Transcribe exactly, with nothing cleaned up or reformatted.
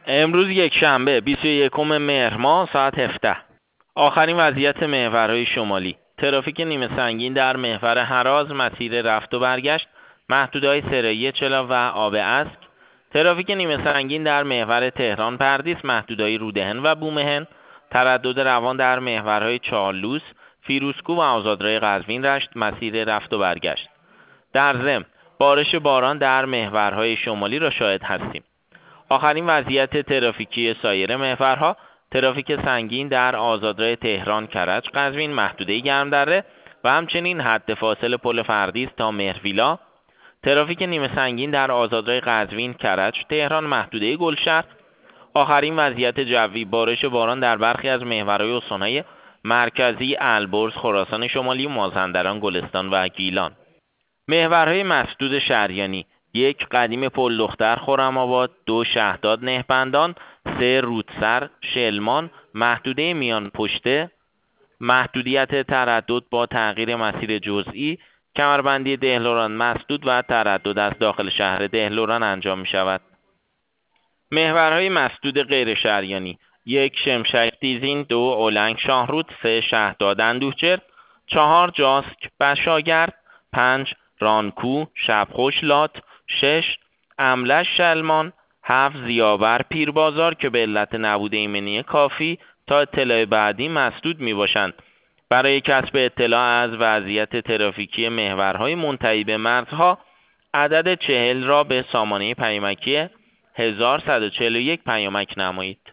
امروز یک شنبه بیست و یکم مهر ماه ساعت هفده. آخرین وضعیت محورهای شمالی. ترافیک نیمه سنگین در محور هراز مسیر رفت و برگشت محدوده‌های سرایی چلا و آب اسک. ترافیک نیمه سنگین در محور تهران پردیس محدوده‌های رودهن و بومهن. تردد روان در محورهای چارلوس، فیروزکوه و آزادراه قزوین رشت مسیر رفت و برگشت. در ضمن بارش باران در محورهای شمالی را شاهد هستیم. آخرین وضعیت ترافیکی سایر محورها: ترافیک سنگین در آزادراه تهران کرج قزوین محدوده گرمدره و همچنین حد فاصل پل فردیس تا مهرویلا. ترافیک نیمه سنگین در آزادراه قزوین کرج تهران محدوده گلشهر. آخرین وضعیت جوی: بارش باران در برخی از محورهای استان‌های مرکزی البرز، خراسان شمالی، مازندران، گلستان و گیلان. محورهای مسدود شهریانی: یک قدیم پل دختر خرم‌آباد، دو شهداد نهبندان، سه رودسر شلمان محدوده میان پشته. محدودیت تردد با تغییر مسیر جزئی. کمربندی دهلوران مسدود و تردد از داخل شهر دهلوران انجام می شود. محورهای مسدود غیر شهریانی: یک شمشک دیزین، دو اولنگ شاهرود، سه شهداد اندوهچر، چهار جاسک بشاگرد، پنج رانکو شبخوش لات، شش املش شلمان، هفت زیابر پیربازار که به علت نبود ایمنی کافی تا اطلاع بعدی مسدود می باشند. برای کسب اطلاع از وضعیت ترافیکی محورهای منتهی به مرزها عدد چهل را به سامانه پیامکی هزار و صد و چهل و یک پیامک نمایید.